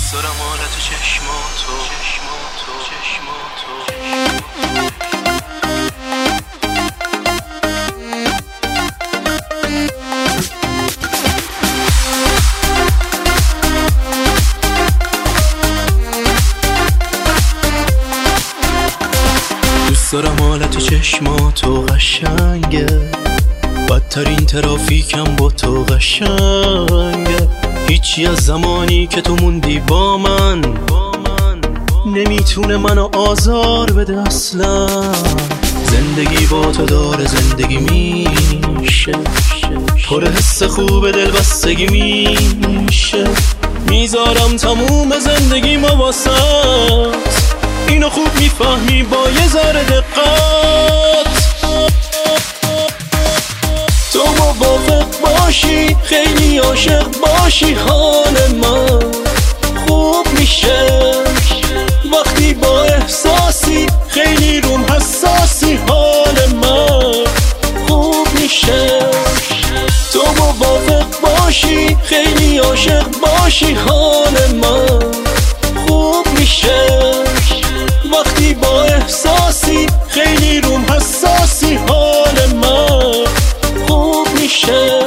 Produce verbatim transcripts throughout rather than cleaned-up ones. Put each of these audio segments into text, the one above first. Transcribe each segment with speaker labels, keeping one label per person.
Speaker 1: دوست دارم حالت چشماتو چشماتو چشماتو دوست دارم حالت چشماتو قشنگه، بدترین ترافیکم با تو قشنگه. هیچی از زمانی که تو موندی با من نمیتونه منو آزار بده اصلا. زندگی با تو داره زندگی میشه، پر حس خوب دل بستگی میشه. میذارم تموم زندگی ما واسط، اینو خوب میفهمی با یه ذره دقت. تو موافق باشی خیلی عاشق باشی، حال من خوب میشه وقتی با احساسی خیلی روم حساسی. حال من خوب میشه تو موافق باشی خیلی عاشق باشی، حال من خوب میشه وقتی با احساسی خیلی روم حساسی. حال من خوب میشه.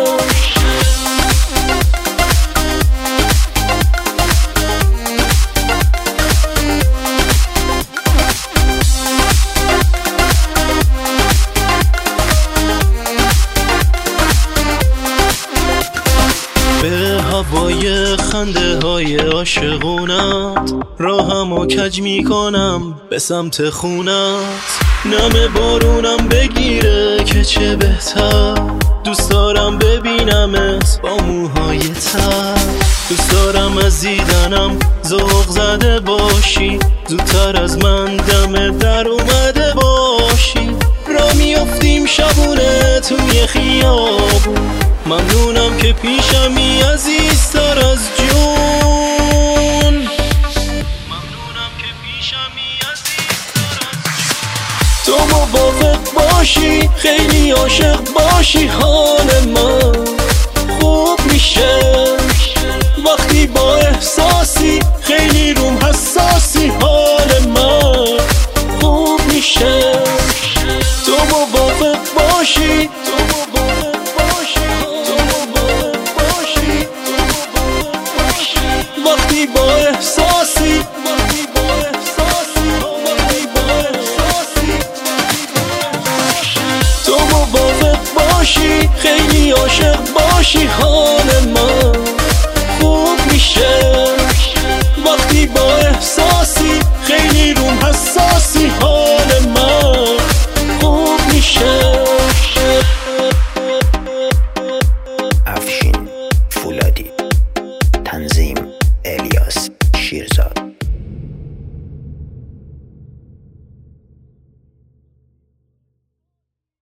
Speaker 1: به هوای خنده های عاشقونت راهمو کج میکنم به سمت خونت. نم بارونم بگیره که چه بهتر، دوست دارم ببینمت با موهای تر. دوست دارم از دیدنم ذوق زده باشی، زودتر از من دم در اومده باشی. را میافتیم شبونه توی خیابون، ممنونم که پیشمی عزیزتر از جون. ممنونم که پیشمی عزیزتر از جون. تو موافق باشی خیلی عاشق باشی، حال من خوب میشه وقتی با احساسی خیلی روم حساسی. حال من خوب میشه تو موافق باشی وقتی با احساسی تو موافق باشی خیلی عاشق باشی.